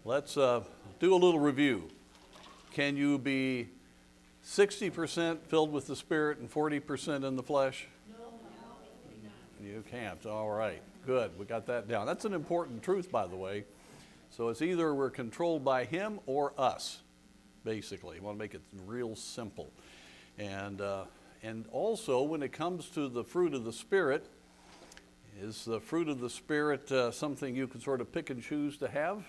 Let's do a little review. Can you be 60% filled with the Spirit and 40% in the flesh? No. You can't. All right. Good. We got that down. That's an important truth, by the way. So it's either we're controlled by Him or us, basically. You want to make it real simple. And also, when it comes to the fruit of the Spirit, is the fruit of the Spirit something you can sort of pick and choose to have?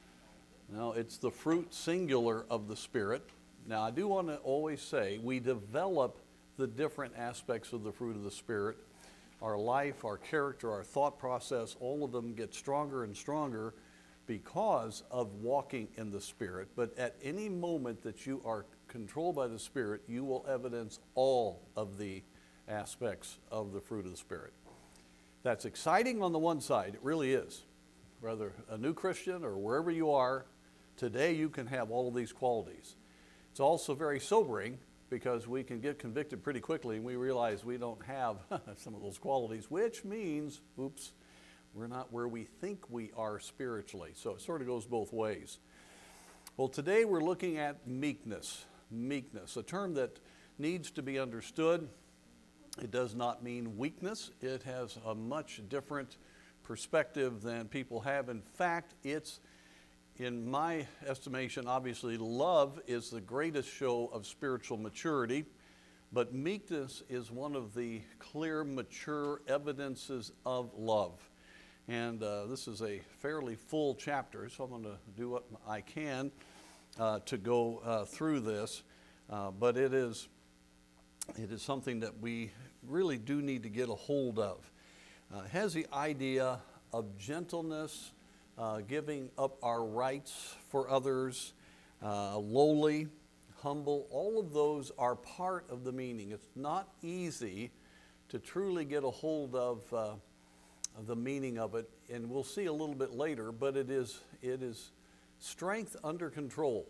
No, it's the fruit singular of the Spirit. Now, I do want to always say we develop the different aspects of the fruit of the Spirit. Our life, our character, our thought process, all of them get stronger and stronger because of walking in the Spirit. But at any moment that you are controlled by the Spirit, you will evidence all of the aspects of the fruit of the Spirit. That's exciting on the one side, it really is. Whether a new Christian or wherever you are, today you can have all of these qualities. It's also very sobering because we can get convicted pretty quickly and we realize we don't have some of those qualities, which means, oops, we're not where we think we are spiritually. So it sort of goes both ways. Well, today we're looking at meekness. Meekness, a term that needs to be understood. It does not mean weakness. It has a much different perspective than people have. In fact, it's, in my estimation, obviously, love is the greatest show of spiritual maturity, but meekness is one of the clear, mature evidences of love. And this is a fairly full chapter, so I'm going to do what I can to go through this. But it is something that we really do need to get a hold of. It has the idea of gentleness, giving up our rights for others, lowly, humble. All of those are part of the meaning. It's not easy to truly get a hold of the meaning of it, and we'll see a little bit later, but it is strength under control.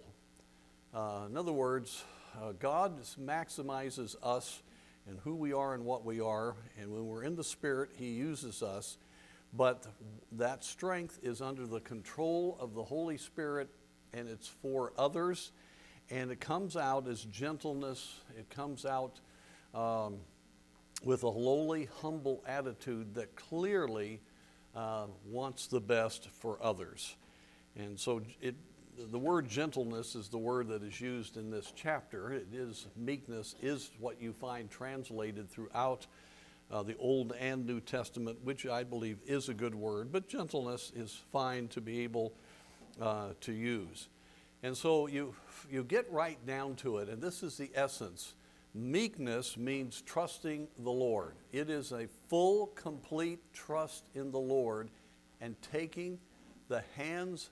In other words, God maximizes us and who we are and what we are, and when we're in the Spirit, He uses us, but that strength is under the control of the Holy Spirit, and it's for others, and it comes out as gentleness. It comes out with a lowly, humble attitude that clearly wants the best for others. And so the word gentleness is the word that is used in this chapter. Meekness is what you find translated throughout the Old and New Testament, which I believe is a good word, but gentleness is fine to be able to use. And so you get right down to it, and this is the essence. Meekness means trusting the Lord. It is a full, complete trust in the Lord and taking hands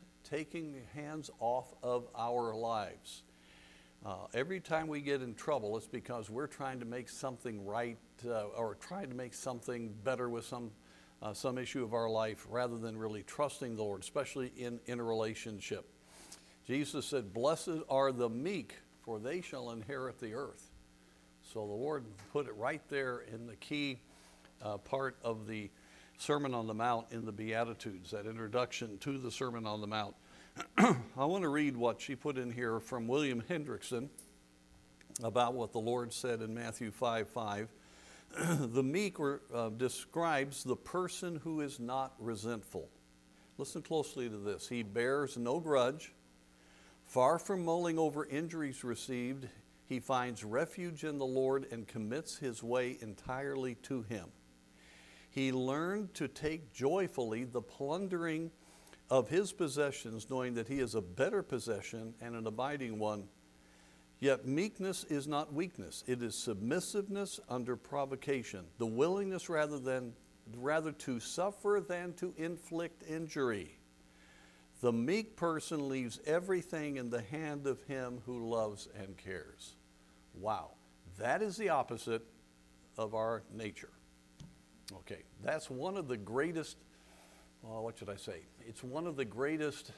off of our lives. Every time we get in trouble, it's because we're trying to make something right or trying to make something better with some issue of our life rather than really trusting the Lord, especially in a relationship. Jesus said, "Blessed are the meek, for they shall inherit the earth." So the Lord put it right there in the key part of the Sermon on the Mount in the Beatitudes, that introduction to the Sermon on the Mount. I want to read what she put in here from William Hendrickson about what the Lord said in Matthew 5:5. The meek describes the person who is not resentful. Listen closely to this. He bears no grudge. Far from mulling over injuries received, he finds refuge in the Lord and commits his way entirely to Him. He learned to take joyfully the plundering of his possessions, knowing that he is a better possession and an abiding one. Yet meekness is not weakness. It is submissiveness under provocation, the willingness rather to suffer than to inflict injury. The meek person leaves everything in the hand of him who loves and cares. Wow, that is the opposite of our nature. Okay, that's one of the greatest, what should I say? It's one of the greatest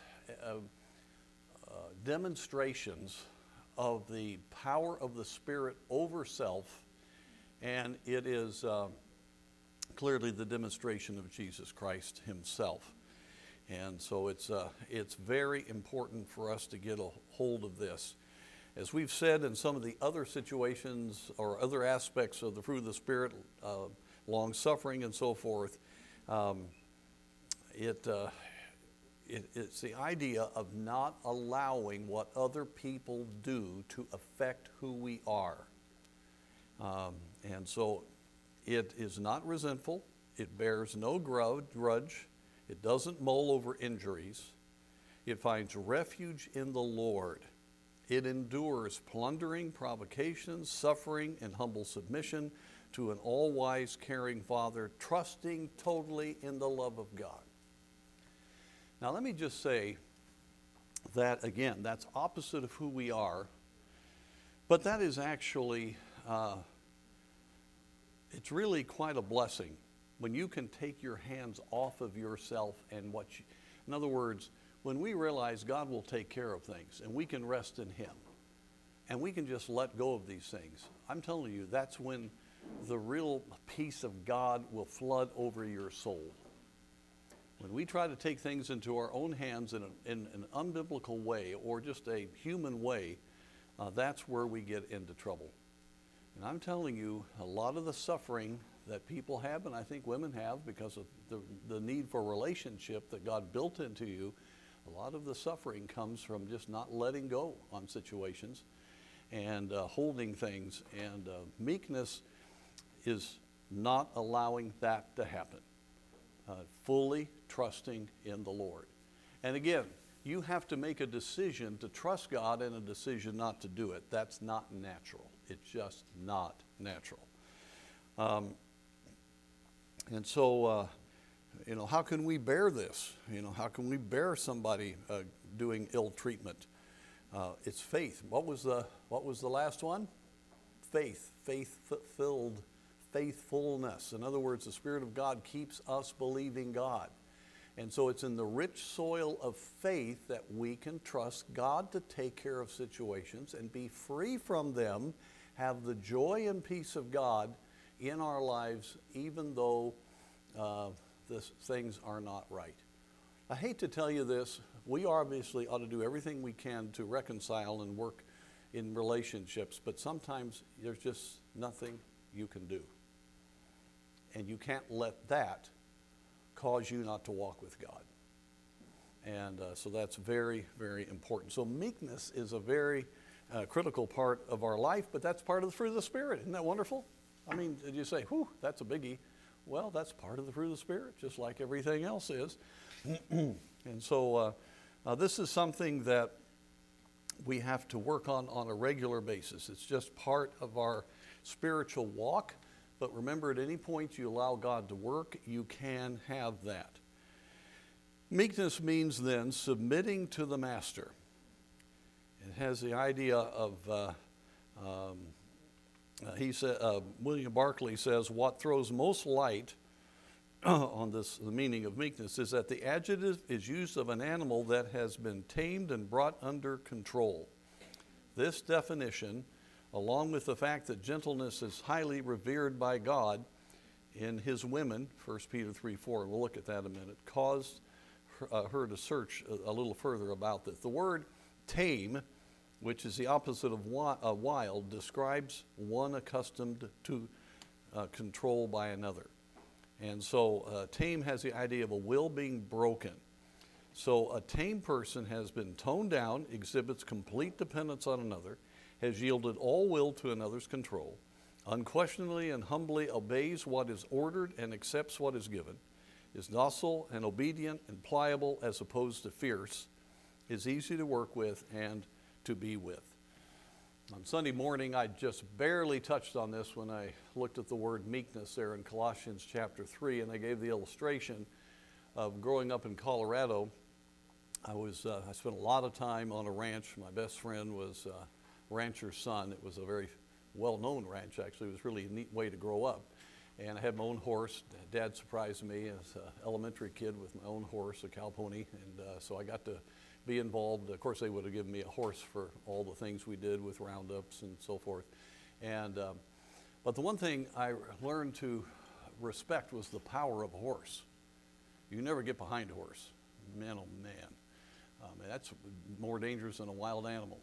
demonstrations of the power of the Spirit over self, and it is clearly the demonstration of Jesus Christ Himself. And so it's very important for us to get a hold of this. As we've said in some of the other situations or other aspects of the fruit of the Spirit, long suffering and so forth, it's the idea of not allowing what other people do to affect who we are. And so it is not resentful. It bears no grudge. It doesn't mull over injuries. It finds refuge in the Lord. It endures plundering, provocations, suffering, and humble submission to an all-wise, caring Father, trusting totally in the love of God. Now, let me just say that, again, that's opposite of who we are, but that is actually, it's really quite a blessing when you can take your hands off of yourself and in other words, when we realize God will take care of things and we can rest in Him and we can just let go of these things, I'm telling you, that's when the real peace of God will flood over your soul. When we try to take things into our own hands in an unbiblical way or just a human way, that's where we get into trouble. And I'm telling you, a lot of the suffering that people have, and I think women have because of the need for relationship that God built into you, a lot of the suffering comes from just not letting go on situations and holding things. And meekness is not allowing that to happen. Fully trusting in the Lord. And again, you have to make a decision to trust God and a decision not to do it. That's not natural. It's just not natural. And so, how can we bear this? How can we bear somebody doing ill treatment? It's faith. What was the last one? Faith-filled faithfulness. In other words, the Spirit of God keeps us believing God. And so it's in the rich soil of faith that we can trust God to take care of situations and be free from them, have the joy and peace of God in our lives, even though things are not right. I hate to tell you this, we obviously ought to do everything we can to reconcile and work in relationships, but sometimes there's just nothing you can do. And you can't let that cause you not to walk with God. And so that's very, very important. So meekness is a very critical part of our life, but that's part of the fruit of the Spirit. Isn't that wonderful? I mean, did you say, whew, that's a biggie? Well, that's part of the fruit of the Spirit, just like everything else is. And so this is something that we have to work on a regular basis. It's just part of our spiritual walk. But remember, at any point you allow God to work, you can have that. Meekness means then submitting to the Master. It has the idea of, William Barclay says, what throws most light on the meaning of meekness is that the adjective is used of an animal that has been tamed and brought under control. This definition, along with the fact that gentleness is highly revered by God in His women, 1 Peter 3:4, we'll look at that in a minute, caused her to search a little further about this. The word tame, which is the opposite of wild, describes one accustomed to control by another. And so tame has the idea of a will being broken. So a tame person has been toned down, exhibits complete dependence on another, has yielded all will to another's control, unquestionably and humbly obeys what is ordered and accepts what is given, is docile and obedient and pliable as opposed to fierce, is easy to work with and to be with. On Sunday morning, I just barely touched on this when I looked at the word meekness there in Colossians chapter 3, and I gave the illustration of growing up in Colorado. I spent a lot of time on a ranch. My best friend was a rancher's son. It was a very well-known ranch, actually. It was really a neat way to grow up. And I had my own horse. Dad surprised me as an elementary kid with my own horse, a cow pony, and so I got to be involved. Of course, they would have given me a horse for all the things we did with roundups and so forth. And but the one thing I learned to respect was the power of a horse. You never get behind a horse. man, oh man, that's more dangerous than a wild animal.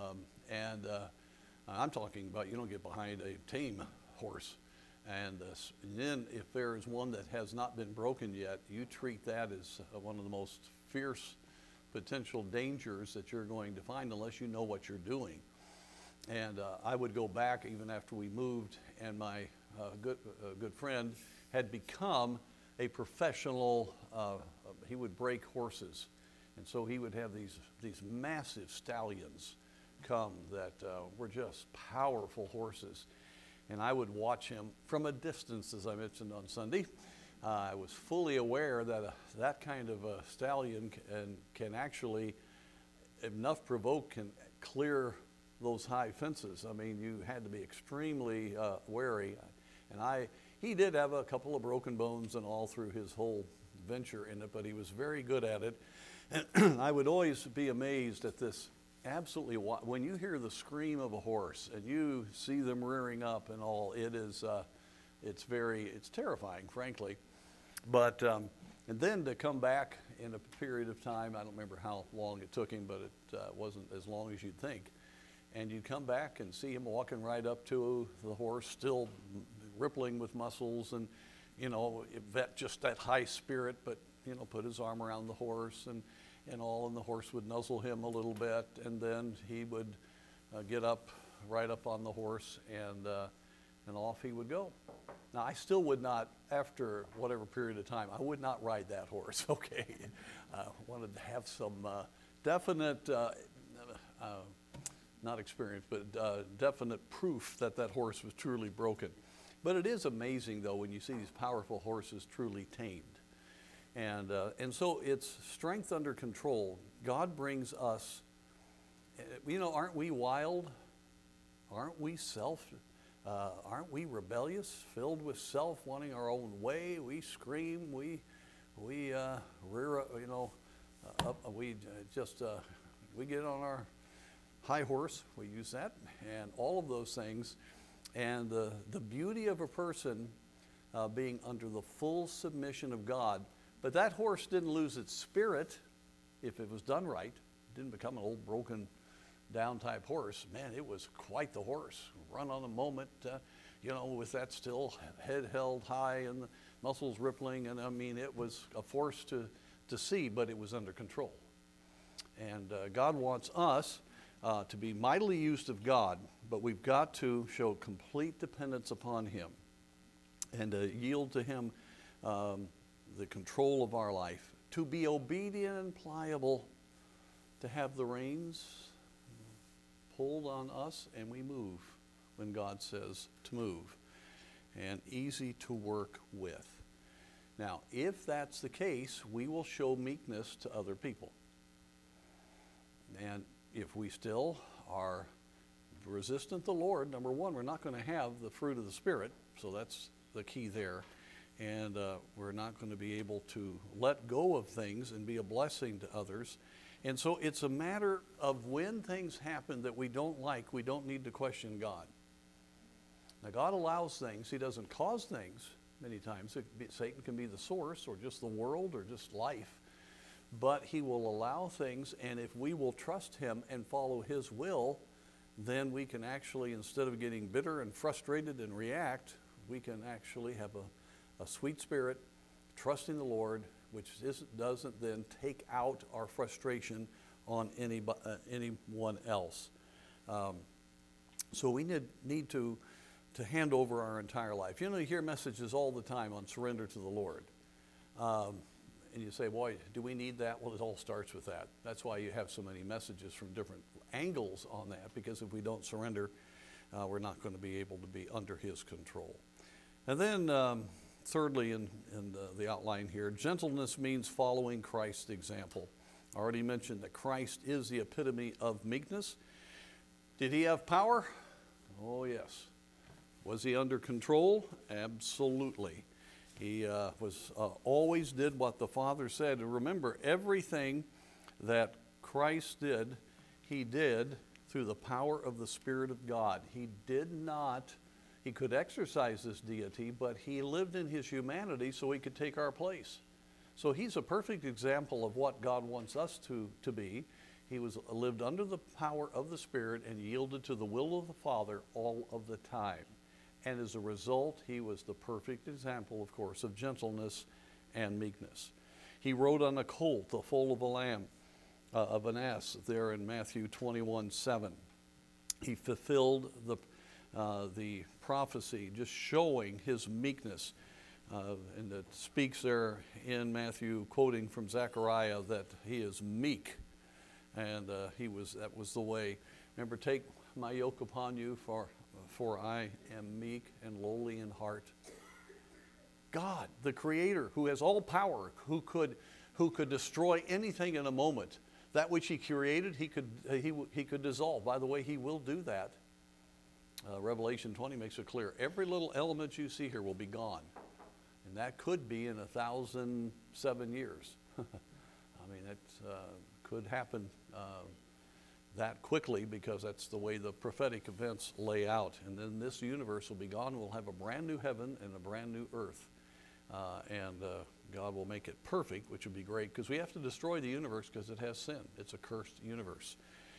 I'm talking about you don't get behind a tame horse. And then if there is one that has not been broken yet, you treat that as one of the most fierce potential dangers that you're going to find unless you know what you're doing. And I would go back even after we moved, and my good friend had become a professional, he would break horses. And so he would have these massive stallions come that were just powerful horses. And I would watch him from a distance, as I mentioned on Sunday. I was fully aware that that kind of a stallion can actually, enough provoke, can clear those high fences. I mean, you had to be extremely wary. And he did have a couple of broken bones and all through his whole venture in it, but he was very good at it. And I would always be amazed at this. Absolutely, when you hear the scream of a horse and you see them rearing up and all, it's terrifying, frankly. But and then to come back in a period of time, I don't remember how long it took him, but it wasn't as long as you'd think. And you'd come back and see him walking right up to the horse, still rippling with muscles, and just that high spirit, but put his arm around the horse and the horse would nuzzle him a little bit, and then he would get up right up on the horse, and off he would go. Now, I still would not, after whatever period of time, I would not ride that horse, okay? I wanted to have some definite, not experience, but definite proof that horse was truly broken. But it is amazing, though, when you see these powerful horses truly tamed. And so it's strength under control. God brings us, aren't we wild? Aren't we aren't we rebellious, filled with self, wanting our own way? We scream, we rear, we get on our high horse, we use that, and all of those things. And the beauty of a person being under the full submission of God. But that horse didn't lose its spirit if it was done right. It didn't become an old broken down type horse. Man, it was quite the horse. Run on the moment, with that still head held high and the muscles rippling. And I mean, it was a force to see, but it was under control. And God wants us to be mightily used of God, but we've got to show complete dependence upon Him and yield to Him the control of our life, to be obedient and pliable, to have the reins pulled on us and we move when God says to move, and easy to work with. Now, if that's the case, we will show meekness to other people. And if we still are resistant to the Lord, number one, we're not going to have the fruit of the Spirit, so that's the key there. And we're not going to be able to let go of things and be a blessing to others. And so it's a matter of when things happen that we don't like, we don't need to question God. Now, God allows things. He doesn't cause things many times. Satan can be the source, or just the world, or just life. But he will allow things, and if we will trust him and follow his will, then we can actually, instead of getting bitter and frustrated and react, we can actually have a sweet spirit, trusting the Lord, which doesn't then take out our frustration on anyone else. So we need to hand over our entire life. You hear messages all the time on surrender to the Lord. And you say, boy, do we need that? Well, it all starts with that. That's why you have so many messages from different angles on that, because if we don't surrender, we're not going to be able to be under his control. And then thirdly, in the outline here, gentleness means following Christ's example. I already mentioned that Christ is the epitome of meekness. Did he have power? Oh, yes. Was he under control? Absolutely. He always did what the Father said. And remember, everything that Christ did, he did through the power of the Spirit of God. He could exercise this deity, but he lived in his humanity so he could take our place. So he's a perfect example of what God wants us to be. He lived under the power of the Spirit and yielded to the will of the Father all of the time. And as a result, he was the perfect example, of course, of gentleness and meekness. He rode on a colt, the foal of a lamb, of an ass, there in Matthew 21:7. He fulfilled the prophecy, just showing his meekness. And it speaks there in Matthew, quoting from Zechariah, that he is meek. And that was the way. Remember, take my yoke upon you, for I am meek and lowly in heart. God, the Creator, who has all power, who could destroy anything in a moment. That which he created, he could dissolve. By the way, he will do that. Revelation 20 makes it clear. Every little element you see here will be gone. And that could be in 1,007 years. I mean, that could happen that quickly, because that's the way the prophetic events lay out. And then this universe will be gone. We'll have a brand new heaven and a brand new earth. And God will make it perfect, which would be great, because we have to destroy the universe because it has sin. It's a cursed universe.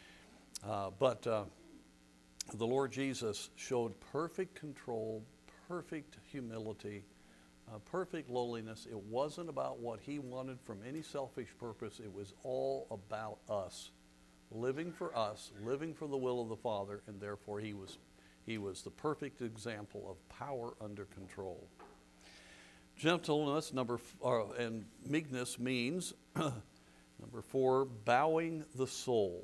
But the Lord Jesus showed perfect control, perfect humility, perfect lowliness. It wasn't about what he wanted from any selfish purpose. It was all about us, living for us, living for the will of the Father, and therefore he was the perfect example of power under control. Gentleness and meekness means, number 4, bowing the soul.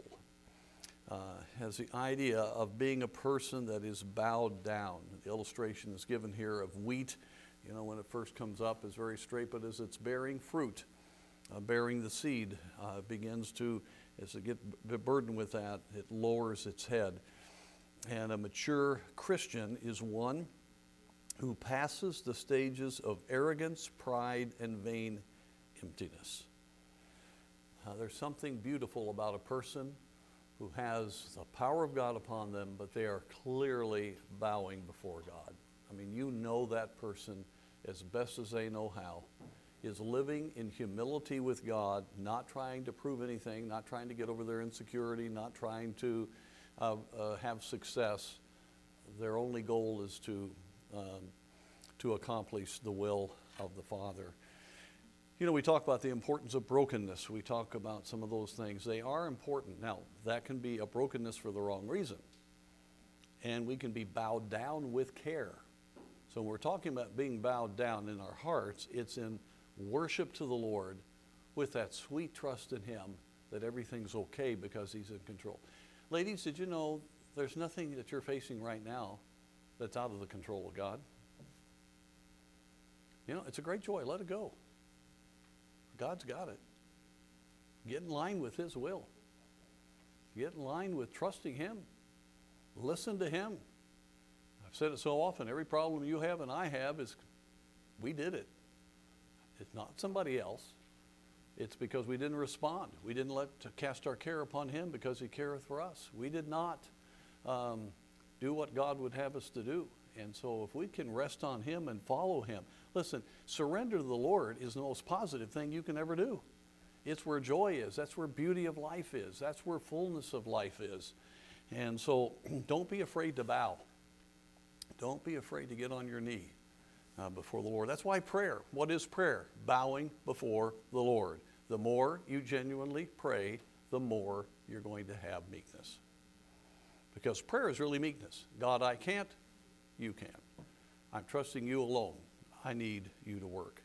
Has the idea of being a person that is bowed down. The illustration is given here of wheat. You know, when it first comes up, it's very straight, but as it's bearing fruit, bearing the seed, as it gets burdened with that, it lowers its head. And a mature Christian is one who passes the stages of arrogance, pride, and vain emptiness. There's something beautiful about a person who has the power of God upon them, but they are clearly bowing before God. I mean, you know that person as best as they know how, is living in humility with God, not trying to prove anything, not trying to get over their insecurity, not trying to have success. Their only goal is to accomplish the will of the Father. You know, we talk about the importance of brokenness. We talk about some of those things. They are important. Now, that can be a brokenness for the wrong reason. And we can be bowed down with care. So when we're talking about being bowed down in our hearts, it's in worship to the Lord with that sweet trust in him that everything's okay because he's in control. Ladies, did you know there's nothing that you're facing right now that's out of the control of God? You know, it's a great joy. Let it go. God's got it. Get in line with his will. Get in line with trusting him. Listen to him. I've said it so often. Every problem you have and I have is we did it. It's not somebody else. It's because we didn't respond. We didn't cast our care upon him because he careth for us. We did not do what God would have us to do. And so if we can rest on him and follow him. Listen, surrender to the Lord is the most positive thing you can ever do. It's where joy is. That's where beauty of life is. That's where fullness of life is. And so don't be afraid to bow. Don't be afraid to get on your knee before the Lord. That's why prayer. What is prayer? Bowing before the Lord. The more you genuinely pray, the more you're going to have meekness. Because prayer is really meekness. God, I can't. You can. I'm trusting you alone. I need you to work.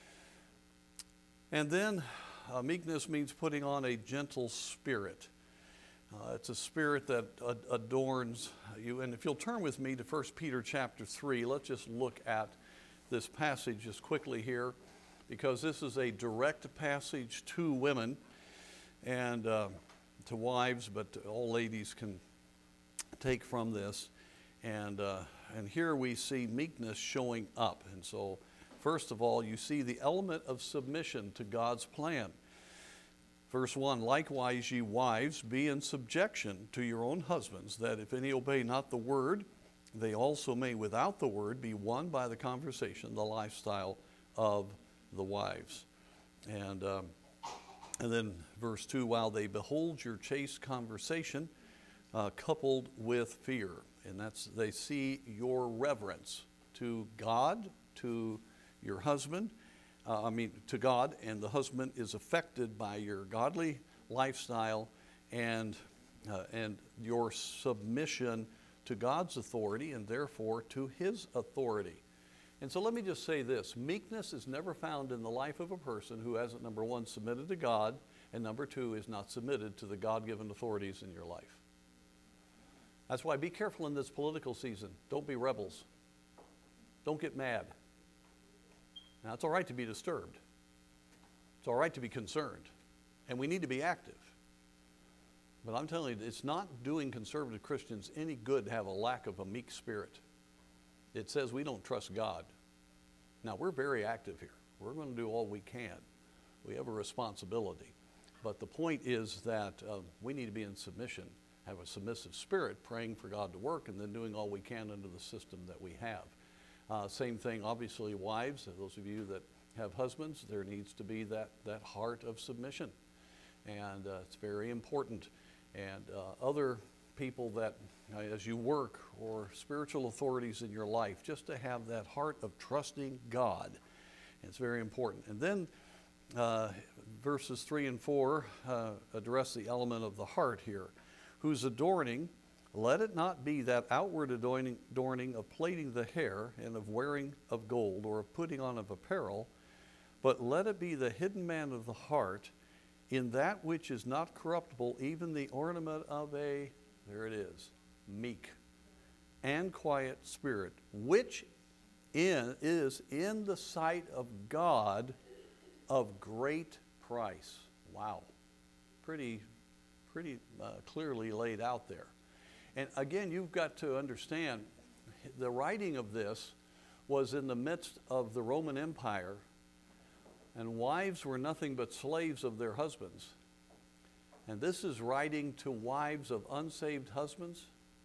And then meekness means putting on a gentle spirit. It's a spirit that adorns you. And if you'll turn with me to 1 Peter chapter 3, let's just look at this passage just quickly here, because this is a direct passage to women and to wives, but all ladies can take from this. And here we see meekness showing up. And so, first of all, you see the element of submission to God's plan. Verse 1, likewise, ye wives, be in subjection to your own husbands, that if any obey not the word, they also may without the word be won by the conversation, the lifestyle of the wives. And then verse 2, while they behold your chaste conversation, coupled with fear. And that's, they see your reverence to God, to your husband, to God, and the husband is affected by your godly lifestyle and your submission to God's authority and therefore to his authority. And so let me just say this, meekness is never found in the life of a person who hasn't, number one, submitted to God, and number two, is not submitted to the God-given authorities in your life. That's why be careful in this political season. Don't be rebels. Don't get mad. Now, it's all right to be disturbed. It's all right to be concerned. And we need to be active. But I'm telling you, it's not doing conservative Christians any good to have a lack of a meek spirit. It says we don't trust God. Now, we're very active here. We're going to do all we can. We have a responsibility. But the point is that we need to be in submission, have a submissive spirit, praying for God to work, and then doing all we can under the system that we have. Same thing, obviously, wives. Those of you that have husbands, there needs to be that heart of submission. And it's very important. And other people that, as you work, or spiritual authorities in your life, just to have that heart of trusting God. It's very important. And then verses 3 and 4 address the element of the heart here. Whose adorning, let it not be that outward adorning of plaiting the hair and of wearing of gold or of putting on of apparel, but let it be the hidden man of the heart, in that which is not corruptible, even the ornament of a, there it is, meek and quiet spirit, which is in the sight of God of great price. Wow. Pretty clearly laid out there. And again, you've got to understand, the writing of this was in the midst of the Roman Empire, and wives were nothing but slaves of their husbands. And this is writing to wives of unsaved husbands.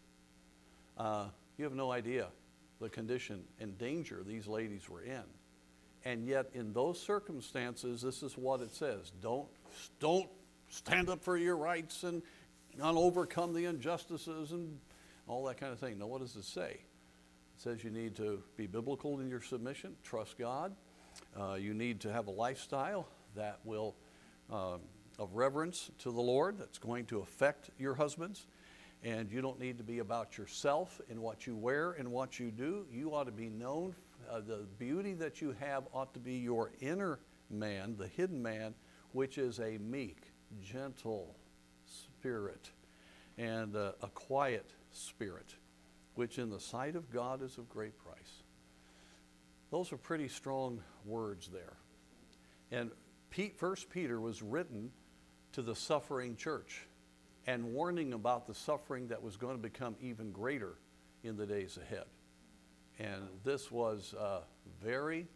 You have no idea the condition and danger these ladies were in. And yet in those circumstances, this is what it says. Don't stand up for your rights and overcome the injustices and all that kind of thing. No, what does it say? It says you need to be biblical in your submission, trust God. You need to have a lifestyle that will, of reverence to the Lord, that's going to affect your husbands. And you don't need to be about yourself and what you wear and what you do. You ought to be known. The beauty that you have ought to be your inner man, the hidden man, which is a meek, gentle spirit and a quiet spirit, which in the sight of God is of great price. Those are pretty strong words there. And 1 Peter was written to the suffering church and warning about the suffering that was going to become even greater in the days ahead. And this was very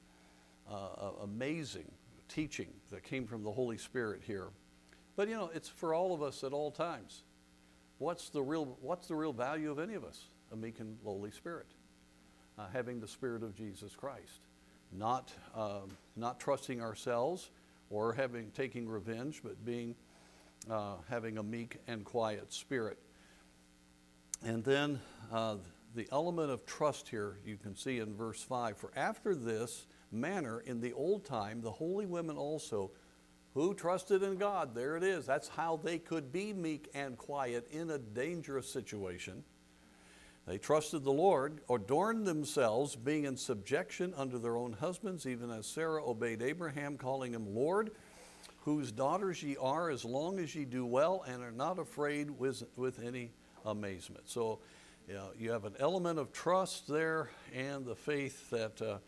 amazing teaching that came from the Holy Spirit here. But you know, it's for all of us at all times. What's the real value of any of us? A meek and lowly spirit. Having the Spirit of Jesus Christ. Not trusting ourselves or taking revenge, but having a meek and quiet spirit. And then the element of trust here, you can see in verse 5. For after this manner in the old time, the holy women also, who trusted in God, there it is. That's how they could be meek and quiet in a dangerous situation. They trusted the Lord, adorned themselves, being in subjection unto their own husbands, even as Sarah obeyed Abraham, calling him Lord, whose daughters ye are, as long as ye do well and are not afraid with any amazement. So you have an element of trust there and the faith that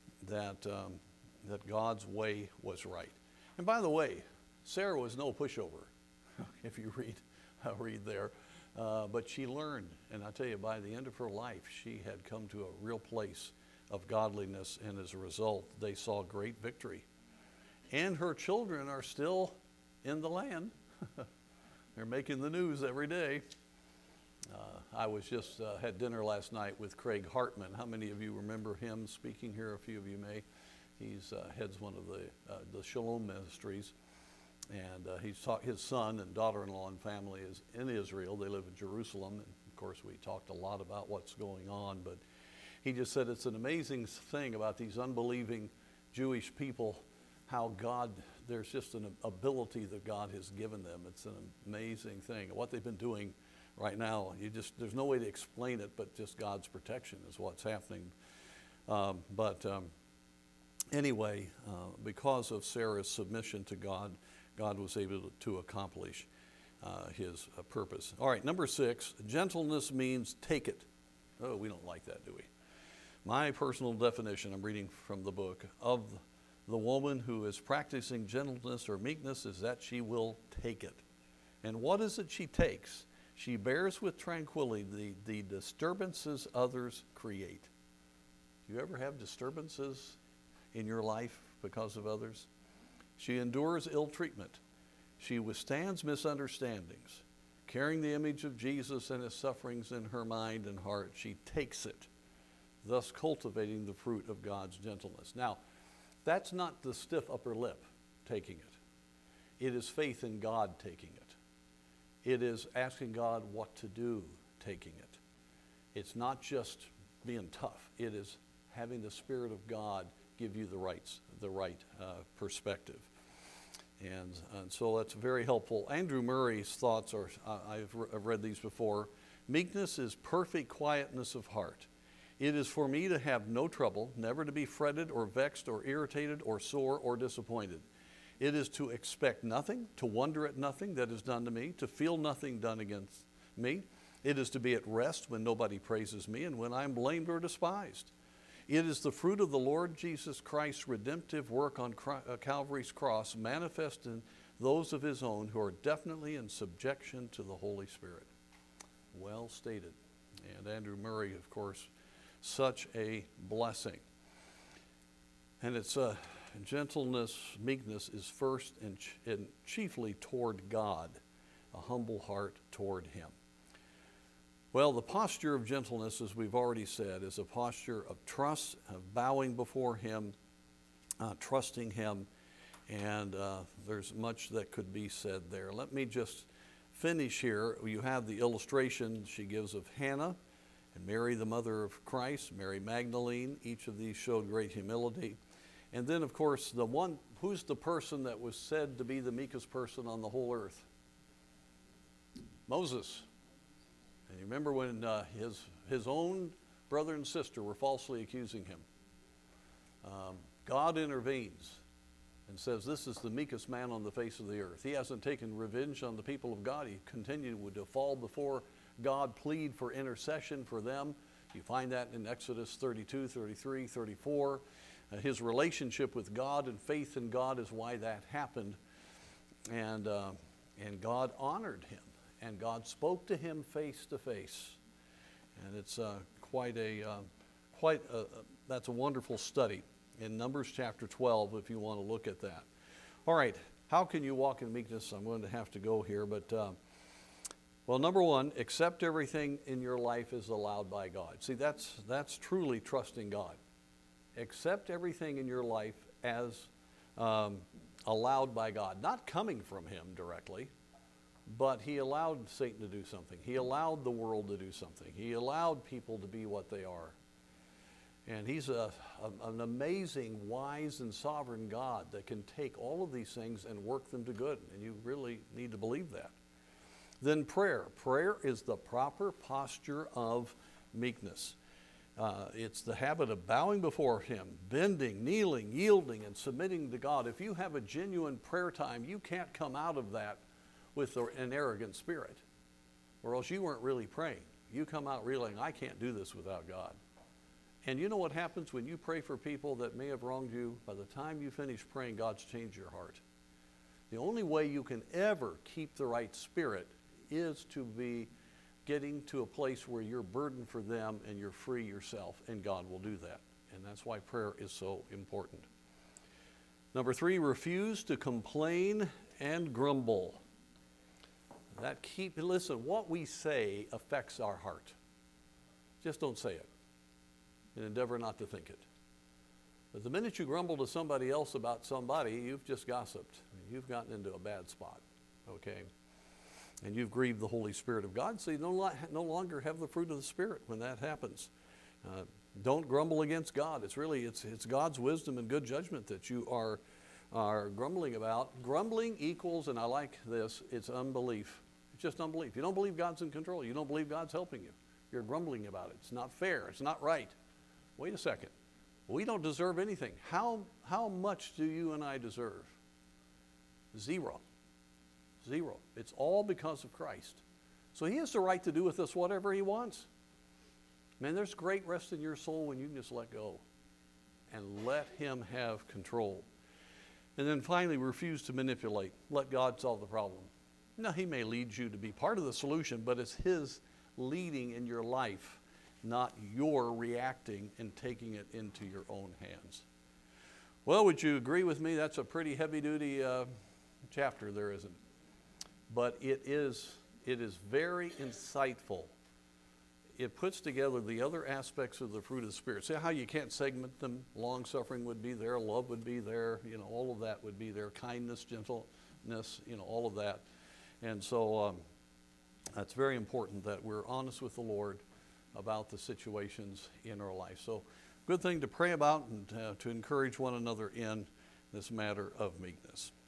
God's way was right. And by the way, Sarah was no pushover, if you read there. But she learned, and I tell you, by the end of her life, she had come to a real place of godliness, and as a result, they saw great victory. And her children are still in the land. They're making the news every day. I was just had dinner last night with Craig Hartman. How many of you remember him speaking here? A few of you may. He's heads one of the Shalom Ministries, and he's taught his son and daughter-in-law and family is in Israel. They live in Jerusalem, and of course we talked a lot about what's going on, but he just said it's an amazing thing about these unbelieving Jewish people, how God, there's just an ability that God has given them. It's an amazing thing. What they've been doing right now, there's no way to explain it, but just God's protection is what's happening. Anyway, because of Sarah's submission to God, God was able to accomplish his purpose. All right, number 6, gentleness means take it. Oh, we don't like that, do we? My personal definition, I'm reading from the book, of the woman who is practicing gentleness or meekness is that she will take it. And what is it she takes? She bears with tranquility the disturbances others create. Do you ever have disturbances in your life because of others? She endures ill treatment. She withstands misunderstandings. Carrying the image of Jesus and his sufferings in her mind and heart, she takes it, thus cultivating the fruit of God's gentleness. Now, that's not the stiff upper lip taking it. It is faith in God taking it. It is asking God what to do taking it. It's not just being tough. It is having the Spirit of God give you the right perspective. And so that's very helpful. Andrew Murray's thoughts are, I've read these before. Meekness is perfect quietness of heart. It is for me to have no trouble, never to be fretted or vexed or irritated or sore or disappointed. It is to expect nothing, to wonder at nothing that is done to me, to feel nothing done against me. It is to be at rest when nobody praises me and when I am blamed or despised. It is the fruit of the Lord Jesus Christ's redemptive work on Calvary's cross manifest in those of his own who are definitely in subjection to the Holy Spirit. Well stated. And Andrew Murray, of course, such a blessing. And it's gentleness, meekness is first and chiefly toward God, a humble heart toward him. Well, the posture of gentleness, as we've already said, is a posture of trust, of bowing before him, trusting him, and there's much that could be said there. Let me just finish here. You have the illustration she gives of Hannah and Mary, the mother of Christ, Mary Magdalene. Each of these showed great humility. And then, of course, who's the person that was said to be the meekest person on the whole earth? Moses. And you remember when his own brother and sister were falsely accusing him. God intervenes and says, this is the meekest man on the face of the earth. He hasn't taken revenge on the people of God. He continued to fall before God, plead for intercession for them. You find that in Exodus 32, 33, 34. His relationship with God and faith in God is why that happened. And God honored him. And God spoke to him face to face. And it's that's a wonderful study in Numbers chapter 12 if you want to look at that. All right, how can you walk in meekness? I'm going to have to go here, but well, number one, accept everything in your life is allowed by God. See, that's truly trusting God. Accept everything in your life as allowed by God, not coming from him directly, but he allowed Satan to do something. He allowed the world to do something. He allowed people to be what they are. And he's an amazing, wise, and sovereign God that can take all of these things and work them to good. And you really need to believe that. Then prayer. Prayer is the proper posture of meekness. It's the habit of bowing before him, bending, kneeling, yielding, and submitting to God. If you have a genuine prayer time, you can't come out of that with an arrogant spirit, or else you weren't really praying. You come out realizing, I can't do this without God. And you know what happens when you pray for people that may have wronged you? By the time you finish praying, God's changed your heart. The only way you can ever keep the right spirit is to be getting to a place where you're burdened for them and you're free yourself, and God will do that. And that's why prayer is so important. Number 3, refuse to complain and grumble. Listen, what we say affects our heart. Just don't say it and endeavor not to think it. But the minute you grumble to somebody else about somebody, you've just gossiped. You've gotten into a bad spot, okay? And you've grieved the Holy Spirit of God, so you no longer have the fruit of the Spirit when that happens. Don't grumble against God. It's God's wisdom and good judgment that you are grumbling about. Grumbling equals, and I like this, it's unbelief. It's just unbelief. You don't believe God's in control. You don't believe God's helping you. You're grumbling about it. It's not fair. It's not right. Wait a second. We don't deserve anything. How much do you and I deserve? Zero. Zero. It's all because of Christ. So he has the right to do with us whatever he wants. Man, there's great rest in your soul when you can just let go and let him have control. And then finally, refuse to manipulate. Let God solve the problem. Now, he may lead you to be part of the solution, but it's his leading in your life, not your reacting and taking it into your own hands. Well, would you agree with me? That's a pretty heavy-duty chapter there, isn't it? But it is very insightful. It puts together the other aspects of the fruit of the Spirit. See how you can't segment them? Long-suffering would be there, love would be there, all of that would be there, kindness, gentleness, all of that. And so it's very important that we're honest with the Lord about the situations in our life. So good thing to pray about and to encourage one another in this matter of meekness.